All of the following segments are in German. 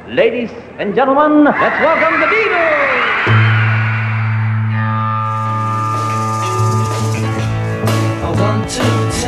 Ladies and gentlemen, let's welcome the Beatles! I want to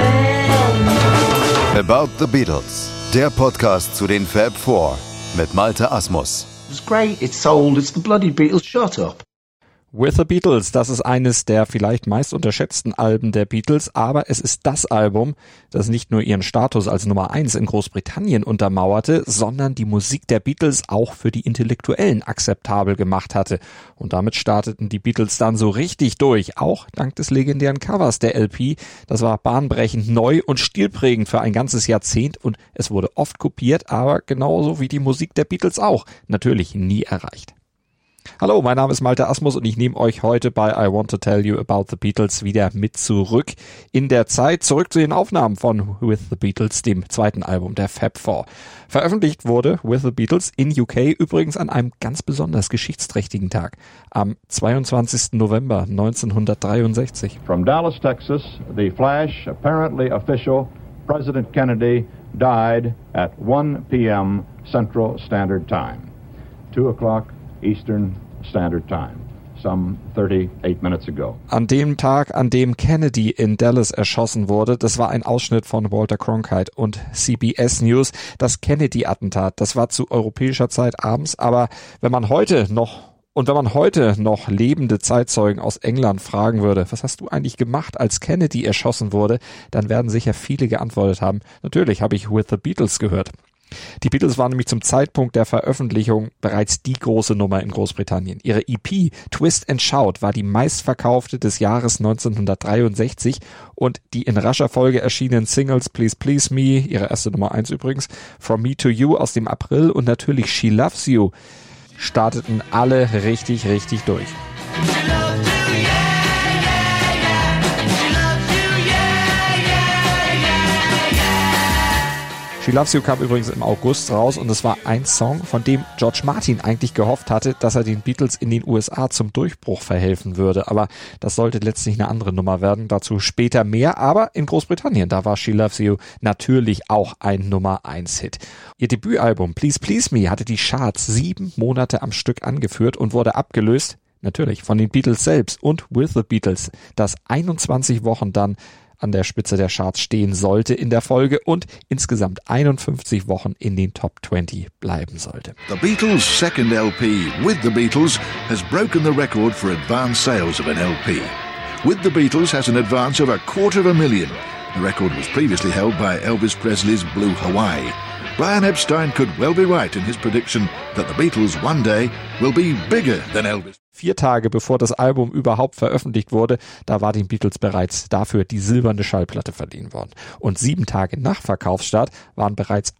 tell About the Beatles, der Podcast zu den Fab Four mit Malte Asmus. It's great, it's sold, it's the bloody Beatles, shut up. With the Beatles, das ist eines der vielleicht meist unterschätzten Alben der Beatles, aber es ist das Album, das nicht nur ihren Status als Nummer 1 in Großbritannien untermauerte, sondern die Musik der Beatles auch für die Intellektuellen akzeptabel gemacht hatte. Und damit starteten die Beatles dann so richtig durch, auch dank des legendären Covers der LP. Das war bahnbrechend neu und stilprägend für ein ganzes Jahrzehnt und es wurde oft kopiert, aber genauso wie die Musik der Beatles auch, natürlich nie erreicht. Hallo, mein Name ist Malte Asmus und ich nehme euch heute bei I Want to Tell You About the Beatles wieder mit zurück in der Zeit, zurück zu den Aufnahmen von With the Beatles, dem zweiten Album der Fab Four. Veröffentlicht wurde With the Beatles in UK übrigens an einem ganz besonders geschichtsträchtigen Tag, am 22. November 1963. From Dallas, Texas, the flash, apparently official, President Kennedy died at 1 p.m. Central Standard Time, 2 o'clock Eastern Standard Time, some 38 minutes ago. An dem Tag, an dem Kennedy in Dallas erschossen wurde, das war ein Ausschnitt von Walter Cronkite und CBS News. Das Kennedy-Attentat, das war zu europäischer Zeit abends, aber wenn man heute noch lebende Zeitzeugen aus England fragen würde, was hast du eigentlich gemacht, als Kennedy erschossen wurde, dann werden sicher viele geantwortet haben, natürlich habe ich With the Beatles gehört. Die Beatles waren nämlich zum Zeitpunkt der Veröffentlichung bereits die große Nummer in Großbritannien. Ihre EP Twist and Shout war die meistverkaufte des Jahres 1963 und die in rascher Folge erschienenen Singles Please Please Me, ihre erste Nummer 1 übrigens, From Me to You aus dem April und natürlich She Loves You starteten alle richtig durch. She Loves You kam übrigens im August raus und es war ein Song, von dem George Martin eigentlich gehofft hatte, dass er den Beatles in den USA zum Durchbruch verhelfen würde. Aber das sollte letztlich eine andere Nummer werden, dazu später mehr. Aber in Großbritannien, da war She Loves You natürlich auch ein Nummer 1 Hit. Ihr Debütalbum Please Please Me hatte die Charts 7 Monate am Stück angeführt und wurde abgelöst, natürlich von den Beatles selbst und With the Beatles, das 21 Wochen dann an der Spitze der Charts stehen sollte in der Folge und insgesamt 51 Wochen in den Top 20 bleiben sollte. The Beatles' second LP, With the Beatles, has broken the record for advance sales of an LP. With the Beatles has an advance of 250,000. The record was previously held by Elvis Presley's Blue Hawaii. Brian Epstein could well be right in his prediction that the Beatles one day will be bigger than Elvis. 4 Tage bevor das Album überhaupt veröffentlicht wurde, da war den Beatles bereits dafür die silberne Schallplatte verliehen worden. Und 7 Tage nach Verkaufsstart waren bereits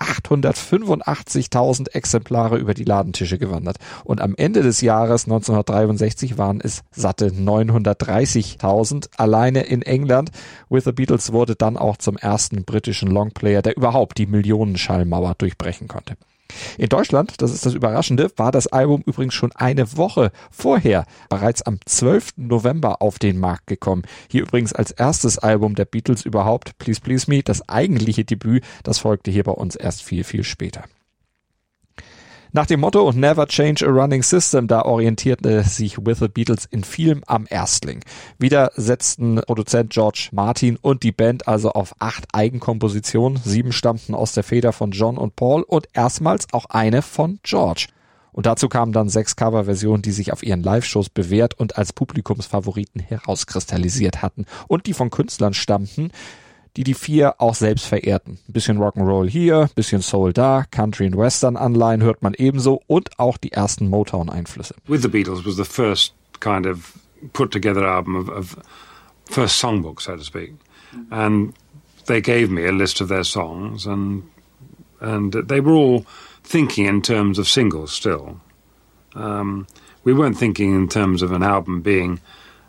885.000 Exemplare über die Ladentische gewandert. Und am Ende des Jahres 1963 waren es satte 930.000 alleine in England. With the Beatles wurde dann auch zum ersten britischen Longplayer, der überhaupt die Millionenschallmauer durchbrechen konnte. In Deutschland, das ist das Überraschende, war das Album übrigens schon eine Woche vorher, bereits am 12. November auf den Markt gekommen. Hier übrigens als erstes Album der Beatles überhaupt, Please Please Me, das eigentliche Debüt, das folgte hier bei uns erst viel später. Nach dem Motto Never Change a Running System, da orientierte sich With the Beatles in vielem am Erstling. Wieder setzten Produzent George Martin und die Band also auf 8 Eigenkompositionen, 7 stammten aus der Feder von John und Paul und erstmals auch eine von George. Und dazu kamen dann 6 Coverversionen, die sich auf ihren Live-Shows bewährt und als Publikumsfavoriten herauskristallisiert hatten und die von Künstlern stammten, die 4 auch selbst verehrten. Ein bisschen Rock'n'Roll hier, ein bisschen Soul da, Country und Western Anleihen hört man ebenso und auch die ersten Motown-Einflüsse. With the Beatles was the first kind of put together album of first songbook, so to speak. And they gave me a list of their songs and they were all thinking in terms of singles still. We weren't thinking in terms of an album being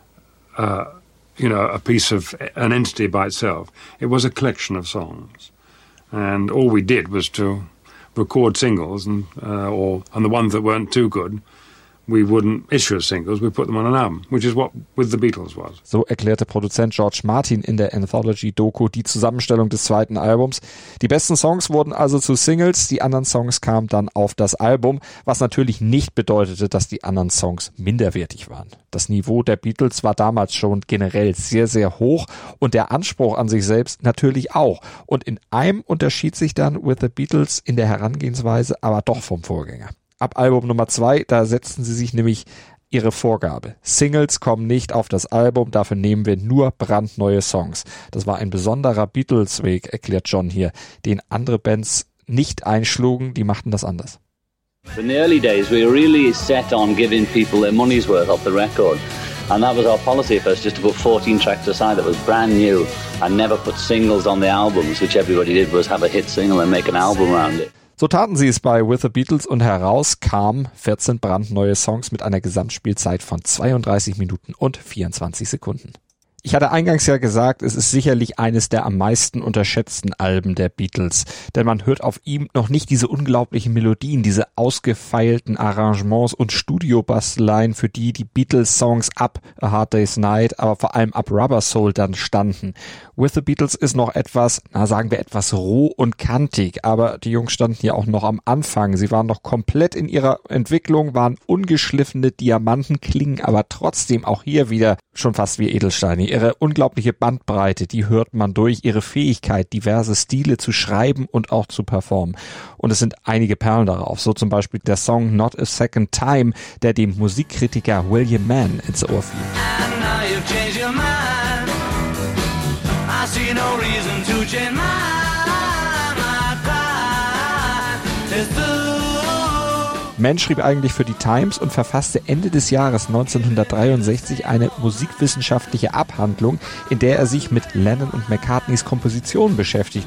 a piece of an entity by itself. It was a collection of songs, and all we did was to record singles, and the ones that weren't too good, we wouldn't issue as singles, we put them on an album, which is what With the Beatles was. So erklärte Produzent George Martin in der Anthology-Doku die Zusammenstellung des zweiten Albums. Die besten Songs wurden also zu Singles, die anderen Songs kamen dann auf das Album, was natürlich nicht bedeutete, dass die anderen Songs minderwertig waren. Das Niveau der Beatles war damals schon generell sehr, sehr hoch und der Anspruch an sich selbst natürlich auch. Und in einem unterschied sich dann With the Beatles in der Herangehensweise aber doch vom Vorgänger. Ab Album Nummer 2, da setzten sie sich nämlich ihre Vorgabe. Singles kommen nicht auf das Album, dafür nehmen wir nur brandneue Songs. Das war ein besonderer Beatles-Weg, erklärt John hier, den andere Bands nicht einschlugen, die machten das anders. In the early days, we were really set on giving people their money's worth off the record. And that was our policy first, just to put 14 tracks aside that was brand new and never put singles on the albums, which everybody did was have a hit single and make an album around it. So taten sie es bei With the Beatles und heraus kamen 14 brandneue Songs mit einer Gesamtspielzeit von 32 Minuten und 24 Sekunden. Ich hatte eingangs ja gesagt, es ist sicherlich eines der am meisten unterschätzten Alben der Beatles, denn man hört auf ihm noch nicht diese unglaublichen Melodien, diese ausgefeilten Arrangements und Studiobasteleien, für die Beatles-Songs ab A Hard Day's Night, aber vor allem ab Rubber Soul dann standen. With the Beatles ist noch etwas, sagen wir etwas roh und kantig, aber die Jungs standen ja auch noch am Anfang. Sie waren noch komplett in ihrer Entwicklung, waren ungeschliffene Diamanten, klingen aber trotzdem auch hier wieder schon fast wie Edelsteine. Ihre unglaubliche Bandbreite, die hört man durch, ihre Fähigkeit, diverse Stile zu schreiben und auch zu performen. Und es sind einige Perlen darauf, so zum Beispiel der Song Not a Second Time, der dem Musikkritiker William Mann ins Ohr fiel. Mann schrieb eigentlich für die Times und verfasste Ende des Jahres 1963 eine musikwissenschaftliche Abhandlung, in der er sich mit Lennon und McCartneys Kompositionen beschäftigt.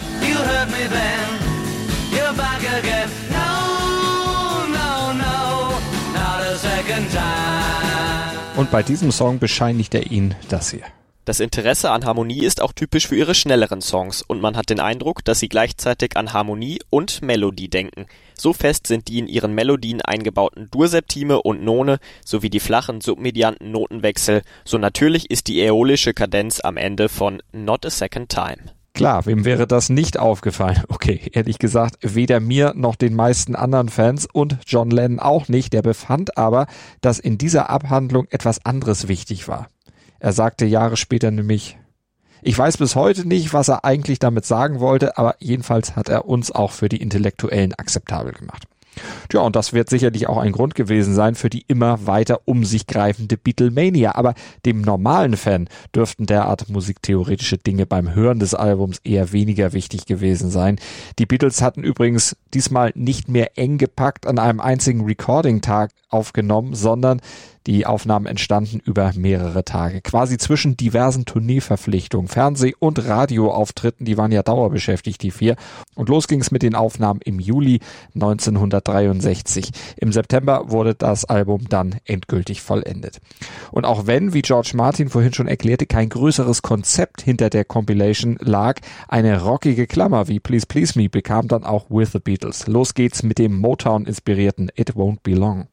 Und bei diesem Song bescheinigt er ihnen das hier. Das Interesse an Harmonie ist auch typisch für ihre schnelleren Songs und man hat den Eindruck, dass sie gleichzeitig an Harmonie und Melodie denken. So fest sind die in ihren Melodien eingebauten Dur-Septime und None sowie die flachen submedianten Notenwechsel. So natürlich ist die äolische Kadenz am Ende von Not a Second Time. Klar, wem wäre das nicht aufgefallen? Okay, ehrlich gesagt, weder mir noch den meisten anderen Fans und John Lennon auch nicht. Der befand aber, dass in dieser Abhandlung etwas anderes wichtig war. Er sagte Jahre später nämlich, ich weiß bis heute nicht, was er eigentlich damit sagen wollte, aber jedenfalls hat er uns auch für die Intellektuellen akzeptabel gemacht. Tja, und das wird sicherlich auch ein Grund gewesen sein für die immer weiter um sich greifende Beatlemania. Aber dem normalen Fan dürften derart musiktheoretische Dinge beim Hören des Albums eher weniger wichtig gewesen sein. Die Beatles hatten übrigens diesmal nicht mehr eng gepackt an einem einzigen Recording-Tag aufgenommen, sondern die Aufnahmen entstanden über mehrere Tage, quasi zwischen diversen Tourneeverpflichtungen, Fernseh- und Radioauftritten, die waren ja dauerbeschäftigt, die vier. Und los ging's mit den Aufnahmen im Juli 1963. Im September wurde das Album dann endgültig vollendet. Und auch wenn, wie George Martin vorhin schon erklärte, kein größeres Konzept hinter der Compilation lag, eine rockige Klammer wie Please Please Me bekam dann auch With the Beatles. Los geht's mit dem Motown-inspirierten It Won't Be Long.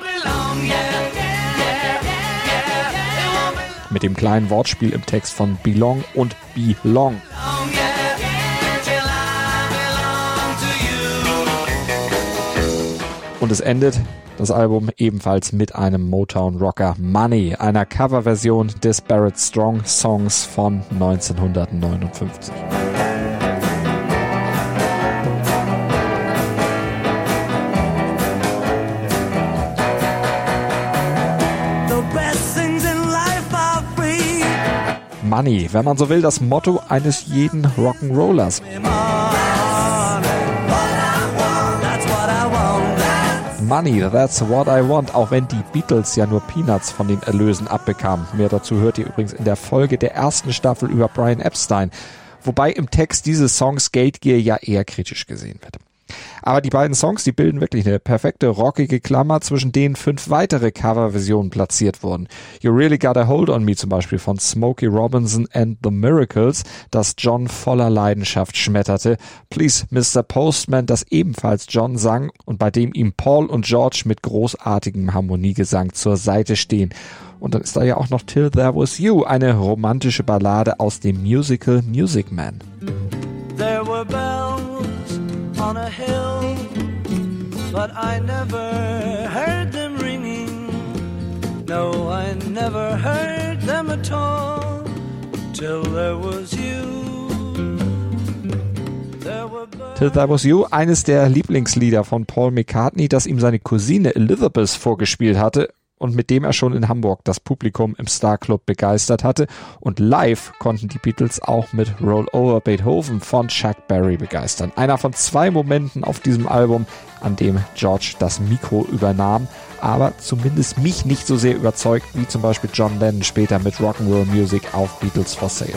Mit dem kleinen Wortspiel im Text von Belong und Belong. Und es endet das Album ebenfalls mit einem Motown-Rocker Money, einer Coverversion des Barrett Strong Songs von 1959. Money, wenn man so will, das Motto eines jeden Rock'n'Rollers. Money, that's what I want, auch wenn die Beatles ja nur Peanuts von den Erlösen abbekamen. Mehr dazu hört ihr übrigens in der Folge der ersten Staffel über Brian Epstein, wobei im Text dieses Songs Geldgier ja eher kritisch gesehen wird. Aber die beiden Songs, die bilden wirklich eine perfekte rockige Klammer, zwischen denen 5 weitere Coverversionen platziert wurden. You Really Got a Hold on Me zum Beispiel von Smokey Robinson and the Miracles, das John voller Leidenschaft schmetterte. Please Mr. Postman, das ebenfalls John sang und bei dem ihm Paul und George mit großartigem Harmoniegesang zur Seite stehen. Und dann ist da ja auch noch Till There Was You, eine romantische Ballade aus dem Musical Music Man. There were bells on a hill, but I never heard them ringing. No, I never heard them at all, till there was you. Till There Was You, eines der Lieblingslieder von Paul McCartney, das ihm seine Cousine Elizabeth vorgespielt hatte und mit dem er schon in Hamburg das Publikum im Star Club begeistert hatte. Und live konnten die Beatles auch mit Roll Over Beethoven von Chuck Berry begeistern. Einer von 2 Momenten auf diesem Album, an dem George das Mikro übernahm, aber zumindest mich nicht so sehr überzeugt wie zum Beispiel John Lennon später mit Rock'n'Roll Music auf Beatles for Sale.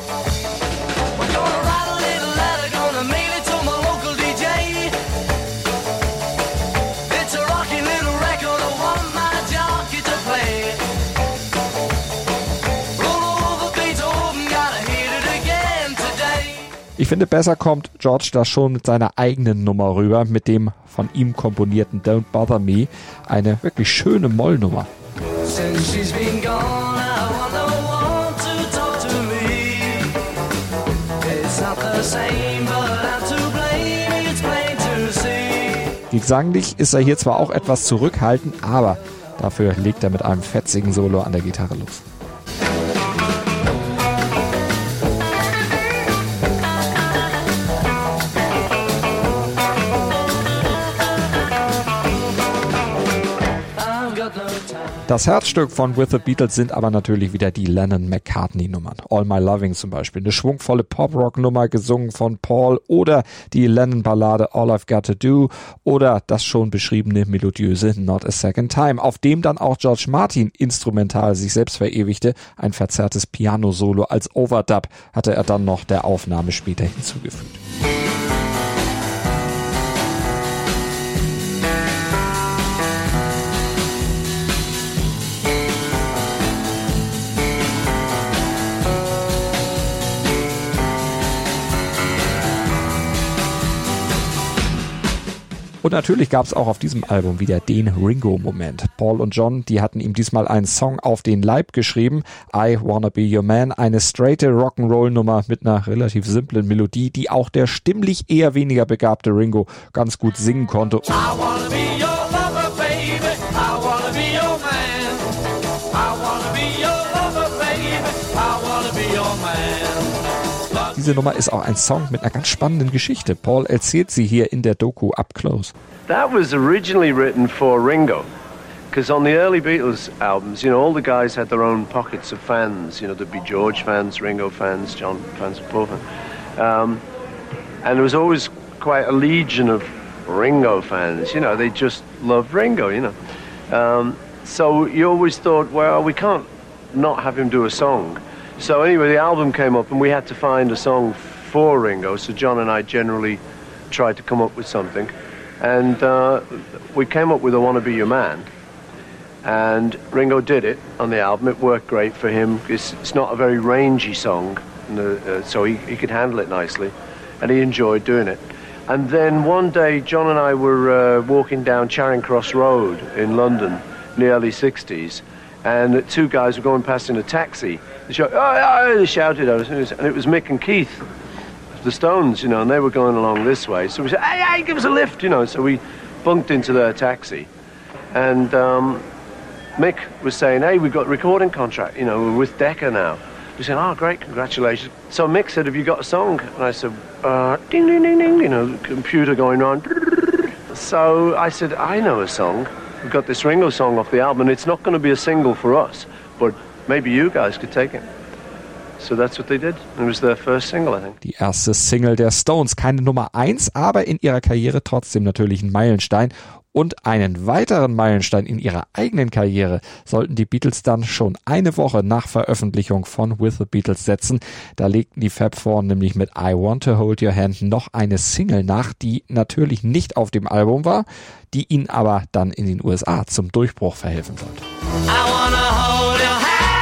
Ich finde, besser kommt George da schon mit seiner eigenen Nummer rüber, mit dem von ihm komponierten Don't Bother Me, eine wirklich schöne Mollnummer. Gesanglich ist er hier zwar auch etwas zurückhaltend, aber dafür legt er mit einem fetzigen Solo an der Gitarre los. Das Herzstück von With the Beatles sind aber natürlich wieder die Lennon-McCartney-Nummern. All My Loving zum Beispiel, eine schwungvolle Pop-Rock-Nummer gesungen von Paul, oder die Lennon-Ballade All I've Got to Do oder das schon beschriebene melodiöse Not a Second Time, auf dem dann auch George Martin instrumental sich selbst verewigte. Ein verzerrtes Piano-Solo als Overdub hatte er dann noch der Aufnahme später hinzugefügt. Und natürlich gab es auch auf diesem Album wieder den Ringo-Moment. Paul und John, die hatten ihm diesmal einen Song auf den Leib geschrieben, I Wanna Be Your Man, eine straighte Rock'n'Roll-Nummer mit einer relativ simplen Melodie, die auch der stimmlich eher weniger begabte Ringo ganz gut singen konnte. I wanna be your lover, baby. I wanna be your man. I wanna be your lover, baby. I wanna be your man. Diese Nummer ist auch ein Song mit einer ganz spannenden Geschichte. Paul erzählt sie hier in der Doku Up Close. That was originally written for Ringo, because on the early Beatles albums, you know, all the guys had their own pockets of fans. You know, there'd be George fans, Ringo fans, John fans, and Paul fans. And there was always quite a legion of Ringo fans. You know, they just loved Ringo, you know. So you always thought, well, we can't not have him do a song. So anyway, the album came up and we had to find a song for Ringo, so John and I generally tried to come up with something. And we came up with I Wanna Be Your Man. And Ringo did it on the album. It worked great for him. It's not a very rangy song, so he could handle it nicely. And he enjoyed doing it. And then one day, John and I were walking down Charing Cross Road in London in the early 60s. And 2 guys were going past in a taxi. They shouted at us, and it was Mick and Keith, the Stones, you know, and they were going along this way. So we said, hey, give us a lift, you know. So we bunked into their taxi. And Mick was saying, hey, we've got a recording contract, you know, we're with Decca now. We said, oh, great, congratulations. So Mick said, have you got a song? And I said, ding, ding, ding, ding, you know, the computer going on. So I said, I know a song. We've got this Ringo song off the album, and it's not going to be a single for us, but maybe you guys could take it. So that's what they did. It was their first single, I think. Die erste Single der Stones, keine Nummer 1, aber in ihrer Karriere trotzdem natürlich ein Meilenstein. Und einen weiteren Meilenstein in ihrer eigenen Karriere sollten die Beatles dann schon eine Woche nach Veröffentlichung von With the Beatles setzen. Da legten die Fab Four nämlich mit I Want to Hold Your Hand noch eine Single nach, die natürlich nicht auf dem Album war, die ihnen aber dann in den USA zum Durchbruch verhelfen wird. I wanna hold your hand.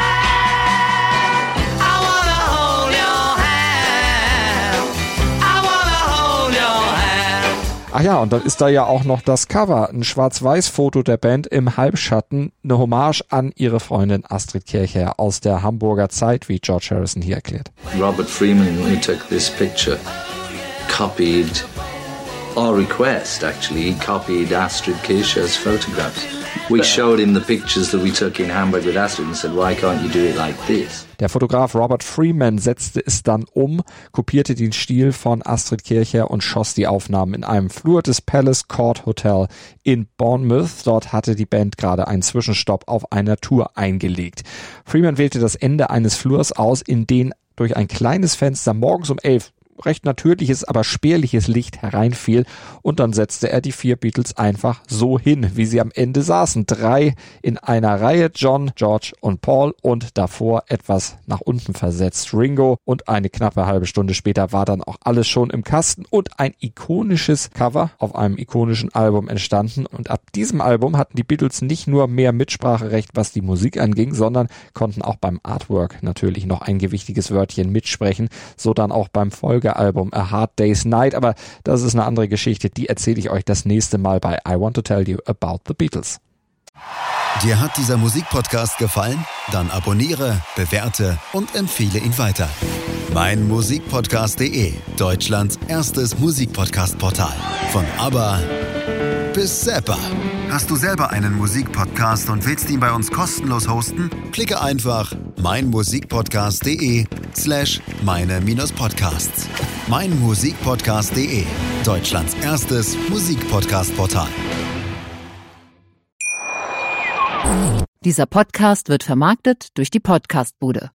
I wanna hold your hand. I wanna hold your hand. Ach ja, und dann ist da ja auch noch das Cover, ein Schwarz-Weiß-Foto der Band im Halbschatten, eine Hommage an ihre Freundin Astrid Kirchherr aus der Hamburger Zeit, wie George Harrison hier erklärt. Robert Freeman, who took this picture, copied our request, actually. He copied Astrid Kirchherr's photographs. We showed him the pictures that we took in Hamburg with Astrid and said, why can't you do it like this? Der Fotograf Robert Freeman setzte es dann um, kopierte den Stil von Astrid Kirchherr und schoss die Aufnahmen in einem Flur des Palace Court Hotel in Bournemouth. Dort hatte die Band gerade einen Zwischenstopp auf einer Tour eingelegt. Freeman wählte das Ende eines Flurs aus, in den durch ein kleines Fenster morgens um 11 recht natürliches, aber spärliches Licht hereinfiel und dann setzte er die 4 Beatles einfach so hin, wie sie am Ende saßen. 3 in einer Reihe, John, George und Paul und davor etwas nach unten versetzt Ringo und eine knappe halbe Stunde später war dann auch alles schon im Kasten und ein ikonisches Cover auf einem ikonischen Album entstanden und ab diesem Album hatten die Beatles nicht nur mehr Mitspracherecht, was die Musik anging, sondern konnten auch beim Artwork natürlich noch ein gewichtiges Wörtchen mitsprechen, so dann auch beim Folgealbum A Hard Day's Night, aber das ist eine andere Geschichte, die erzähle ich euch das nächste Mal bei I Want to Tell You About the Beatles. Dir hat dieser Musikpodcast gefallen? Dann abonniere, bewerte und empfehle ihn weiter. meinmusikpodcast.de, Deutschlands erstes Musikpodcast-Portal. Von ABBA bis Zappa. Hast du selber einen Musikpodcast und willst ihn bei uns kostenlos hosten? Klicke einfach meinmusikpodcast.de/meine-podcasts. meinmusikpodcast.de, Deutschlands erstes Musikpodcast-Portal. Dieser Podcast wird vermarktet durch die Podcastbude.